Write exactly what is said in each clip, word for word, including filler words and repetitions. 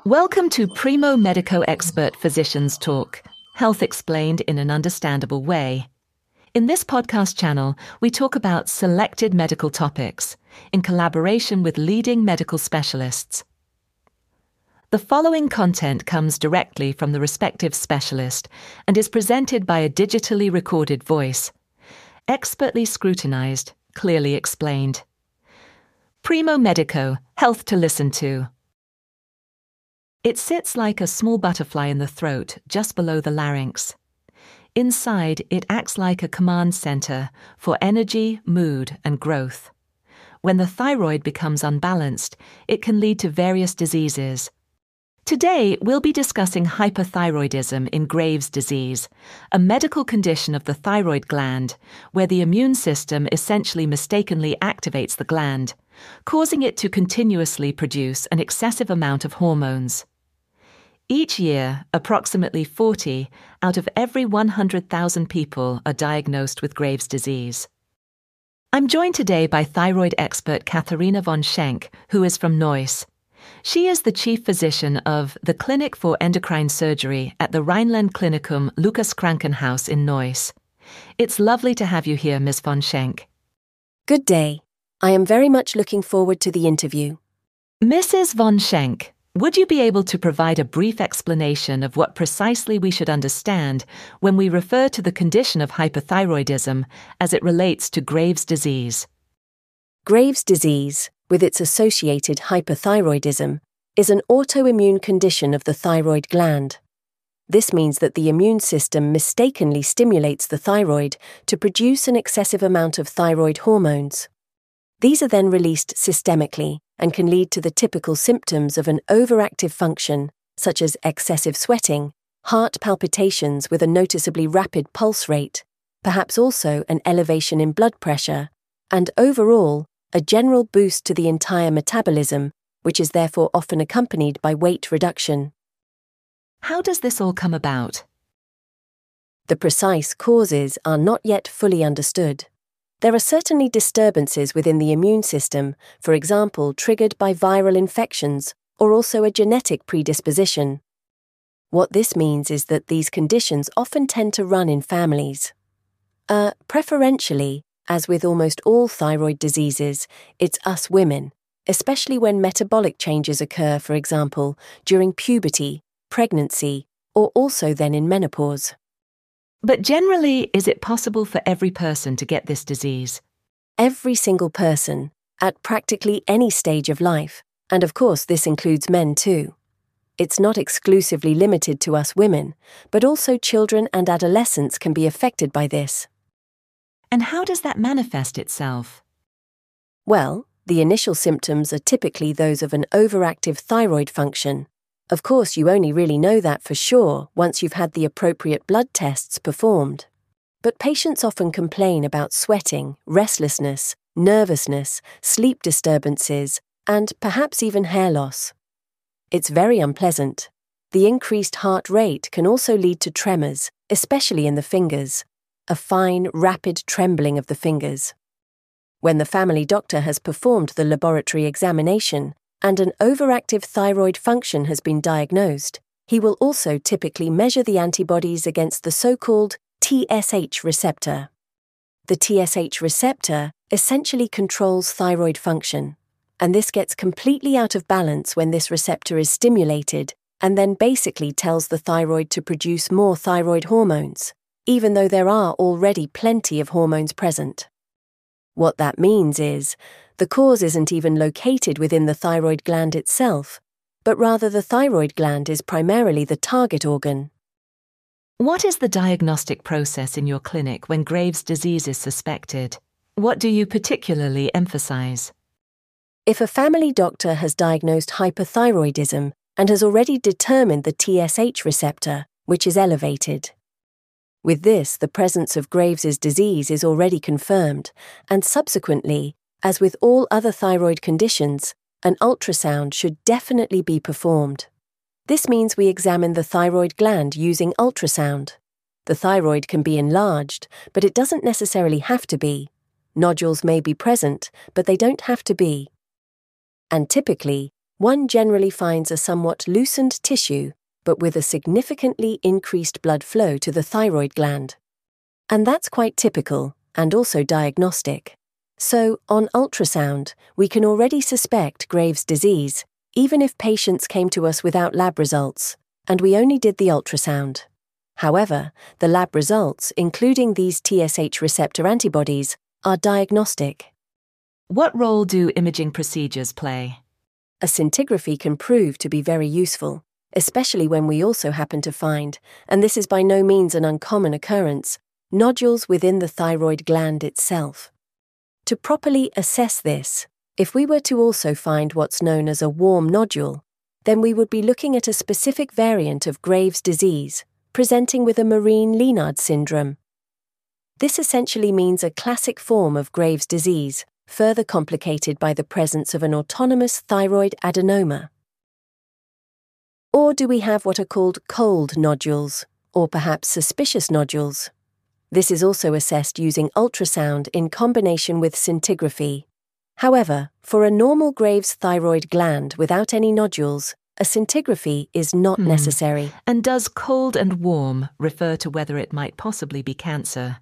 Welcome to Primo Medico Expert Physicians Talk, health explained in an understandable way. In this podcast channel, we talk about selected medical topics in collaboration with leading medical specialists. The following content comes directly from the respective specialist and is presented by a digitally recorded voice, expertly scrutinized, clearly explained. Primo Medico, health to listen to. It sits like a small butterfly in the throat, just below the larynx. Inside, it acts like a command center for energy, mood, and growth. When the thyroid becomes unbalanced, it can lead to various diseases. Today, we'll be discussing hyperthyroidism in Graves' disease, a medical condition of the thyroid gland, where the immune system essentially mistakenly activates the gland, causing it to continuously produce an excessive amount of hormones. Each year, approximately forty out of every one hundred thousand people are diagnosed with Graves' disease. I'm joined today by thyroid expert Katharina von Schenk, who is from Neuss. She is the chief physician of the Clinic for Endocrine Surgery at the Rhineland Klinikum Lucas Krankenhaus in Neuss. It's lovely to have you here, Miz von Schenk. Good day. I am very much looking forward to the interview. Missus von Schenk, would you be able to provide a brief explanation of what precisely we should understand when we refer to the condition of hyperthyroidism as it relates to Graves' disease? Graves' disease, with its associated hyperthyroidism, is an autoimmune condition of the thyroid gland. This means that the immune system mistakenly stimulates the thyroid to produce an excessive amount of thyroid hormones. These are then released systemically and can lead to the typical symptoms of an overactive function, such as excessive sweating, heart palpitations with a noticeably rapid pulse rate, perhaps also an elevation in blood pressure, and overall, a general boost to the entire metabolism, which is therefore often accompanied by weight reduction. How does this all come about? The precise causes are not yet fully understood. There are certainly disturbances within the immune system, for example, triggered by viral infections or also a genetic predisposition. What this means is that these conditions often tend to run in families. Uh, preferentially, as with almost all thyroid diseases, it's us women, especially when metabolic changes occur, for example, during puberty, pregnancy, or also then in menopause. But generally, is it possible for every person to get this disease? Every single person, at practically any stage of life, and of course this includes men too. It's not exclusively limited to us women, but also children and adolescents can be affected by this. And how does that manifest itself? Well, the initial symptoms are typically those of an overactive thyroid function. Of course, you only really know that for sure once you've had the appropriate blood tests performed. But patients often complain about sweating, restlessness, nervousness, sleep disturbances, and perhaps even hair loss. It's very unpleasant. The increased heart rate can also lead to tremors, especially in the fingers, a fine, rapid trembling of the fingers. When the family doctor has performed the laboratory examination, and an overactive thyroid function has been diagnosed, he will also typically measure the antibodies against the so-called T S H receptor. The T S H receptor essentially controls thyroid function, and this gets completely out of balance when this receptor is stimulated and then basically tells the thyroid to produce more thyroid hormones, even though there are already plenty of hormones present. What that means is, the cause isn't even located within the thyroid gland itself, but rather the thyroid gland is primarily the target organ. What is the diagnostic process in your clinic when Graves' disease is suspected? What do you particularly emphasize? If a family doctor has diagnosed hyperthyroidism and has already determined the T S H receptor, which is elevated. With this, the presence of Graves' disease is already confirmed, and subsequently, as with all other thyroid conditions, an ultrasound should definitely be performed. This means we examine the thyroid gland using ultrasound. The thyroid can be enlarged, but it doesn't necessarily have to be. Nodules may be present, but they don't have to be. And typically, one generally finds a somewhat loosened tissue, but with a significantly increased blood flow to the thyroid gland. And that's quite typical, and also diagnostic. So, on ultrasound, we can already suspect Graves' disease, even if patients came to us without lab results, and we only did the ultrasound. However, the lab results, including these T S H receptor antibodies, are diagnostic. What role do imaging procedures play? A scintigraphy can prove to be very useful, especially when we also happen to find, and this is by no means an uncommon occurrence, nodules within the thyroid gland itself. To properly assess this, if we were to also find what's known as a warm nodule, then we would be looking at a specific variant of Graves' disease, presenting with a Marine-Lenard syndrome. This essentially means a classic form of Graves' disease, further complicated by the presence of an autonomous thyroid adenoma. Or do we have what are called cold nodules, or perhaps suspicious nodules? This is also assessed using ultrasound in combination with scintigraphy. However, for a normal Graves' thyroid gland without any nodules, a scintigraphy is not Hmm. necessary. And does cold and warm refer to whether it might possibly be cancer?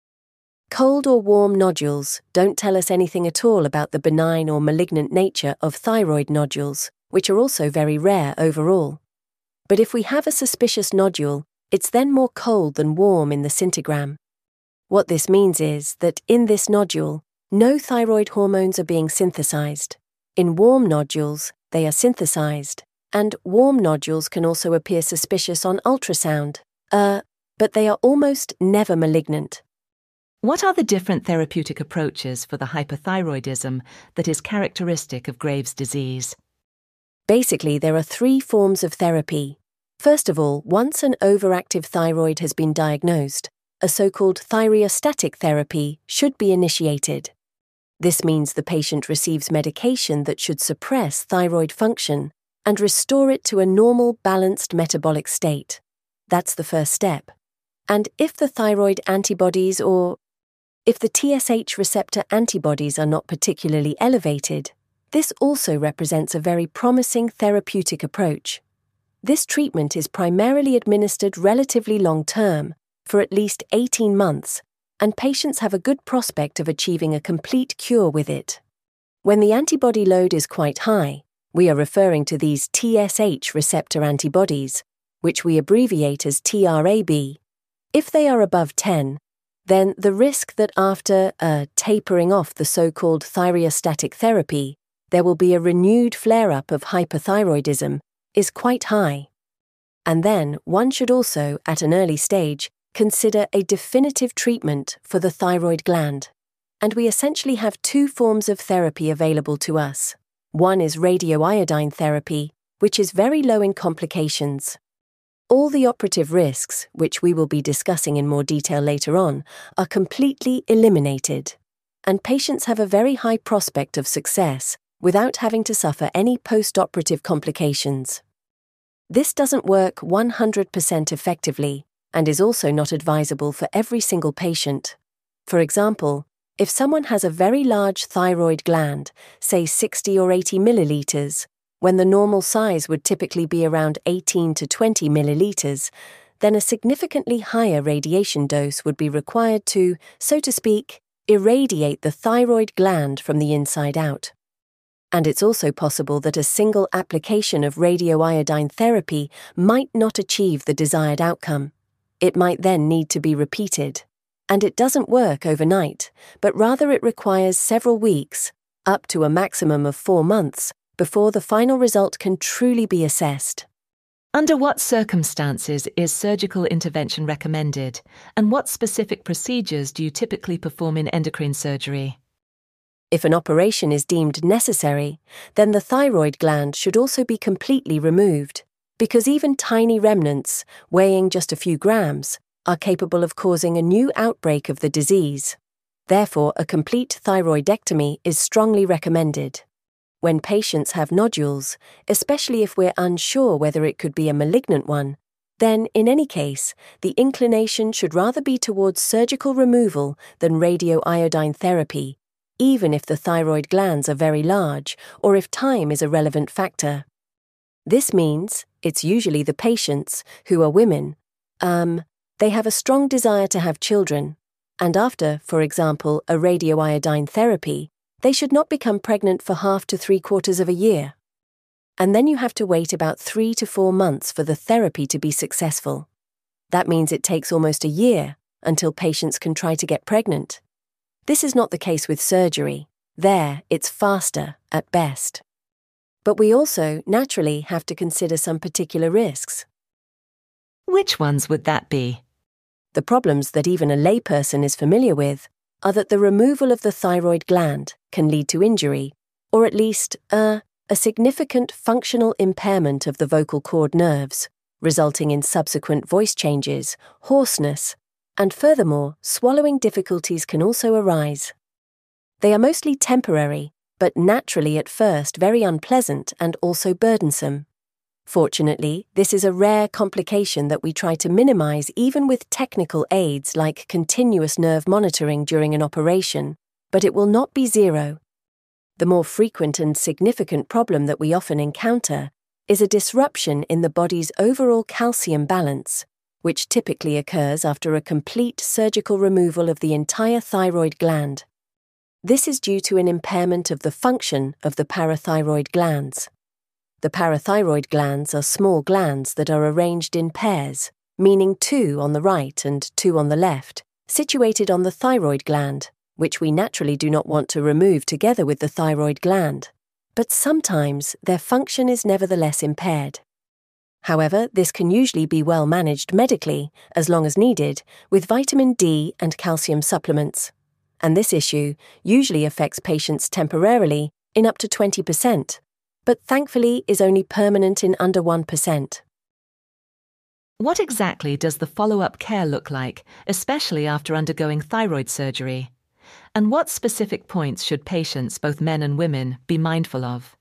Cold or warm nodules don't tell us anything at all about the benign or malignant nature of thyroid nodules, which are also very rare overall. But if we have a suspicious nodule, it's then more cold than warm in the scintigram. What this means is that in this nodule, no thyroid hormones are being synthesized. In warm nodules, they are synthesized, and warm nodules can also appear suspicious on ultrasound, uh, but they are almost never malignant. What are the different therapeutic approaches for the hypothyroidism that is characteristic of Graves' disease? Basically, there are three forms of therapy. First of all, once an overactive thyroid has been diagnosed, a so-called thyreostatic therapy should be initiated. This means the patient receives medication that should suppress thyroid function and restore it to a normal, balanced metabolic state. That's the first step. And if the thyroid antibodies or if the T S H receptor antibodies are not particularly elevated, this also represents a very promising therapeutic approach. This treatment is primarily administered relatively long-term, for at least eighteen months, and patients have a good prospect of achieving a complete cure with it. When the antibody load is quite high, we are referring to these T S H receptor antibodies, which we abbreviate as T R A B. If they are above ten, then the risk that after uh, tapering off the so-called thyreostatic therapy, there will be a renewed flare-up of hypothyroidism is quite high. And then one should also, at an early stage, consider a definitive treatment for the thyroid gland. And we essentially have two forms of therapy available to us. One is radioiodine therapy, which is very low in complications. All the operative risks, which we will be discussing in more detail later on, are completely eliminated. And patients have a very high prospect of success without having to suffer any post-operative complications. This doesn't work one hundred percent effectively, and is also not advisable for every single patient. For example, if someone has a very large thyroid gland, say sixty or eighty milliliters, when the normal size would typically be around eighteen to twenty milliliters, then a significantly higher radiation dose would be required to, so to speak, irradiate the thyroid gland from the inside out. And it's also possible that a single application of radioiodine therapy might not achieve the desired outcome. It might then need to be repeated. And it doesn't work overnight, but rather it requires several weeks, up to a maximum of four months, before the final result can truly be assessed. Under what circumstances is surgical intervention recommended, and what specific procedures do you typically perform in endocrine surgery? If an operation is deemed necessary, then the thyroid gland should also be completely removed, because even tiny remnants, weighing just a few grams, are capable of causing a new outbreak of the disease. Therefore, a complete thyroidectomy is strongly recommended. When patients have nodules, especially if we're unsure whether it could be a malignant one, then, in any case, the inclination should rather be towards surgical removal than radioiodine therapy, even if the thyroid glands are very large or if time is a relevant factor. This means it's usually the patients, who are women, um, they have a strong desire to have children, and after, for example, a radioiodine therapy, they should not become pregnant for half to three quarters of a year. And then you have to wait about three to four months for the therapy to be successful. That means it takes almost a year until patients can try to get pregnant. This is not the case with surgery. There, it's faster at best. But we also, naturally, have to consider some particular risks. Which ones would that be? The problems that even a layperson is familiar with are that the removal of the thyroid gland can lead to injury, or at least, uh, a significant functional impairment of the vocal cord nerves, resulting in subsequent voice changes, hoarseness, and furthermore, swallowing difficulties can also arise. They are mostly temporary, but naturally at first very unpleasant and also burdensome. Fortunately, this is a rare complication that we try to minimize even with technical aids like continuous nerve monitoring during an operation, but it will not be zero. The more frequent and significant problem that we often encounter is a disruption in the body's overall calcium balance, which typically occurs after a complete surgical removal of the entire thyroid gland. This is due to an impairment of the function of the parathyroid glands. The parathyroid glands are small glands that are arranged in pairs, meaning two on the right and two on the left, situated on the thyroid gland, which we naturally do not want to remove together with the thyroid gland. But sometimes their function is nevertheless impaired. However, this can usually be well managed medically, as long as needed, with vitamin D and calcium supplements. And this issue usually affects patients temporarily in up to twenty percent, but thankfully is only permanent in under one percent. What exactly does the follow-up care look like, especially after undergoing thyroid surgery? And what specific points should patients, both men and women, be mindful of?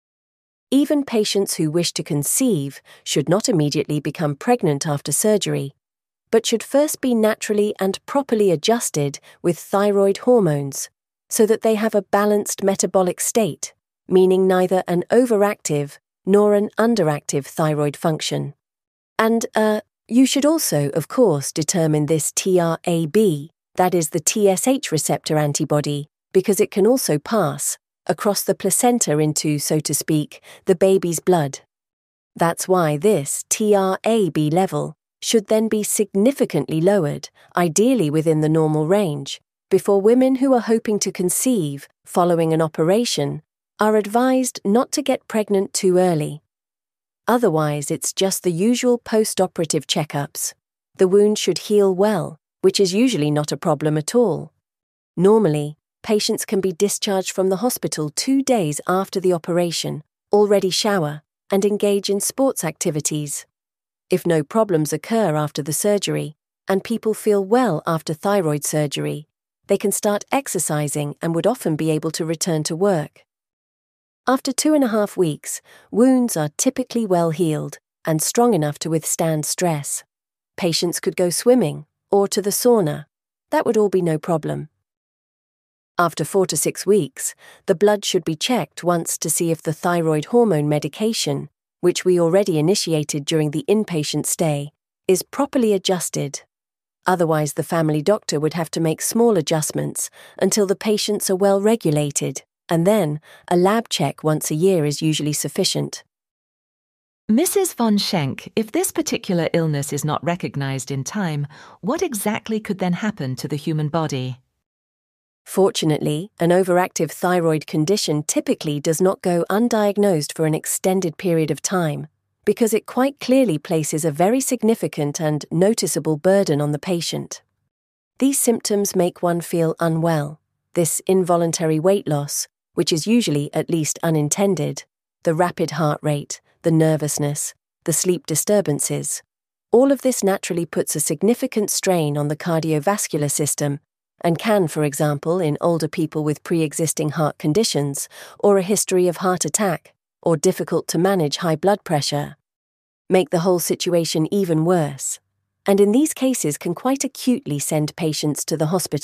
Even patients who wish to conceive should not immediately become pregnant after surgery, but should first be naturally and properly adjusted with thyroid hormones so that they have a balanced metabolic state, meaning neither an overactive nor an underactive thyroid function. And, uh, you should also, of course, determine this T R A B, that is the T S H receptor antibody, because it can also pass across the placenta into, so to speak, the baby's blood. That's why this T R A B level should then be significantly lowered, ideally within the normal range, before women who are hoping to conceive following an operation are advised not to get pregnant too early. Otherwise, it's just the usual post-operative checkups. The wound should heal well, which is usually not a problem at all. Normally, patients can be discharged from the hospital two days after the operation, already shower, and engage in sports activities. If no problems occur after the surgery, and people feel well after thyroid surgery, they can start exercising and would often be able to return to work. After two and a half weeks, wounds are typically well healed and strong enough to withstand stress. Patients could go swimming or to the sauna. That would all be no problem. After four to six weeks, the blood should be checked once to see if the thyroid hormone medication, which we already initiated during the inpatient stay, is properly adjusted. Otherwise, the family doctor would have to make small adjustments until the patients are well regulated, and then a lab check once a year is usually sufficient. Missus von Schenk, if this particular illness is not recognized in time, what exactly could then happen to the human body? Fortunately, an overactive thyroid condition typically does not go undiagnosed for an extended period of time, because it quite clearly places a very significant and noticeable burden on the patient. These symptoms make one feel unwell. This involuntary weight loss, which is usually at least unintended, the rapid heart rate, the nervousness, the sleep disturbances, all of this naturally puts a significant strain on the cardiovascular system and can, for example, in older people with pre-existing heart conditions or a history of heart attack or difficult to manage high blood pressure, make the whole situation even worse, and in these cases can quite acutely send patients to the hospital,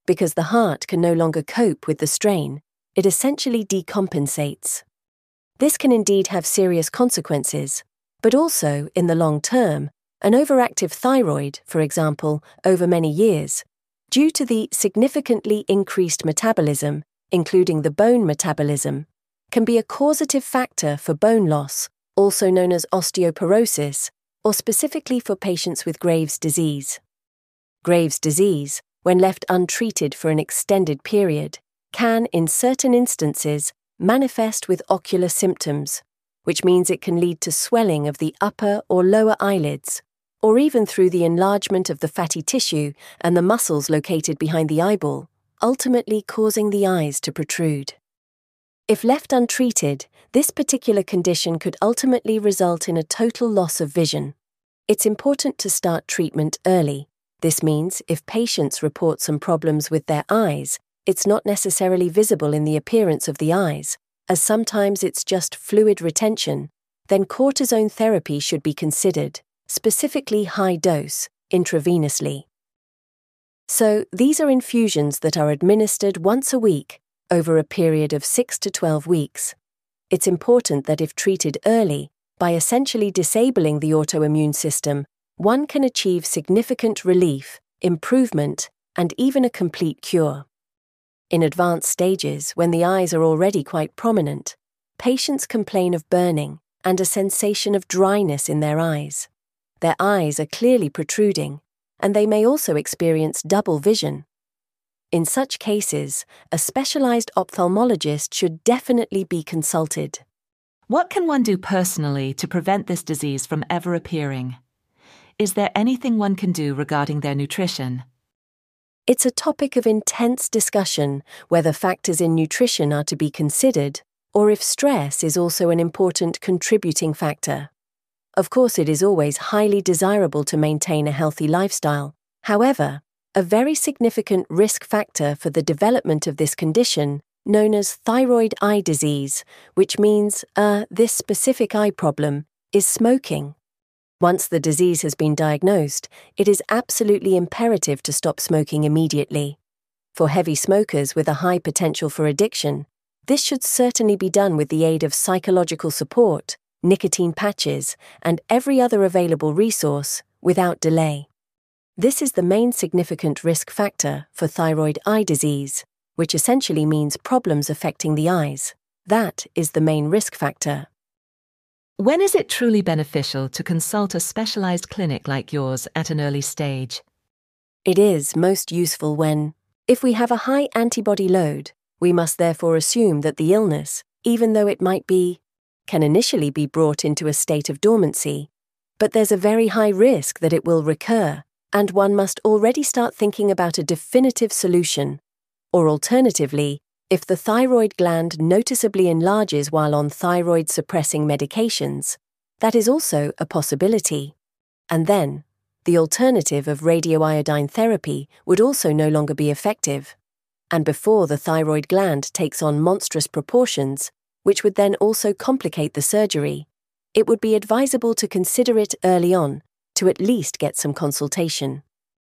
Because the heart can no longer cope with the strain, it essentially decompensates. This can indeed have serious consequences, but also, in the long term, an overactive thyroid, for example, over many years, due to the significantly increased metabolism, including the bone metabolism, can be a causative factor for bone loss, also known as osteoporosis, or specifically for patients with Graves' disease. Graves' disease, when left untreated for an extended period, can, in certain instances, manifest with ocular symptoms, which means it can lead to swelling of the upper or lower eyelids, or even through the enlargement of the fatty tissue and the muscles located behind the eyeball, ultimately causing the eyes to protrude. If left untreated, this particular condition could ultimately result in a total loss of vision. It's important to start treatment early. This means if patients report some problems with their eyes, it's not necessarily visible in the appearance of the eyes, as sometimes it's just fluid retention, then cortisone therapy should be considered, specifically high dose, intravenously. So, these are infusions that are administered once a week over a period of six to twelve weeks. It's important that if treated early, by essentially disabling the autoimmune system, one can achieve significant relief, improvement, and even a complete cure. In advanced stages, when the eyes are already quite prominent, patients complain of burning and a sensation of dryness in their eyes. Their eyes are clearly protruding, and they may also experience double vision. In such cases, a specialized ophthalmologist should definitely be consulted. What can one do personally to prevent this disease from ever appearing? Is there anything one can do regarding their nutrition? It's a topic of intense discussion whether factors in nutrition are to be considered, or if stress is also an important contributing factor. Of course, it is always highly desirable to maintain a healthy lifestyle. However, a very significant risk factor for the development of this condition, known as thyroid eye disease, which means uh, this specific eye problem, is smoking. Once the disease has been diagnosed, it is absolutely imperative to stop smoking immediately. For heavy smokers with a high potential for addiction, this should certainly be done with the aid of psychological support, nicotine patches, and every other available resource, without delay. This is the main significant risk factor for thyroid eye disease, which essentially means problems affecting the eyes. That is the main risk factor. When is it truly beneficial to consult a specialized clinic like yours at an early stage? It is most useful when, if we have a high antibody load, we must therefore assume that the illness, even though it might be, can initially be brought into a state of dormancy, but there's a very high risk that it will recur, and one must already start thinking about a definitive solution. Or alternatively, if the thyroid gland noticeably enlarges while on thyroid-suppressing medications, that is also a possibility. And then, the alternative of radioiodine therapy would also no longer be effective. And before the thyroid gland takes on monstrous proportions, which would then also complicate the surgery, it would be advisable to consider it early on, to at least get some consultation.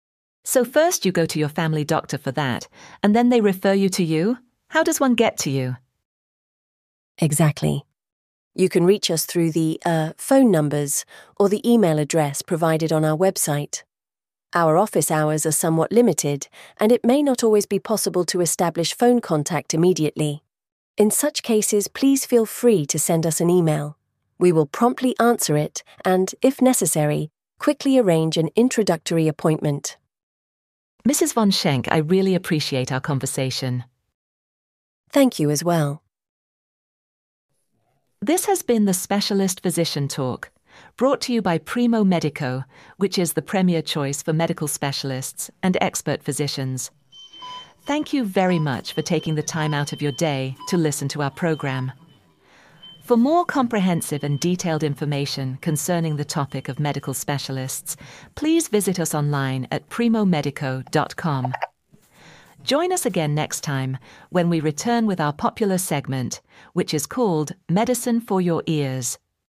So first you go to your family doctor for that, and then they refer you to you? How does one get to you? Exactly. You can reach us through the uh, phone numbers or the email address provided on our website. Our office hours are somewhat limited, and it may not always be possible to establish phone contact immediately. In such cases, please feel free to send us an email. We will promptly answer it and, if necessary, quickly arrange an introductory appointment. Missus von Schenk, I really appreciate our conversation. Thank you as well. This has been the Specialist Physician Talk, brought to you by Primo Medico, which is the premier choice for medical specialists and expert physicians. Thank you very much for taking the time out of your day to listen to our program. For more comprehensive and detailed information concerning the topic of medical specialists, please visit us online at primo medico dot com. Join us again next time when we return with our popular segment, which is called Medicine for Your Ears.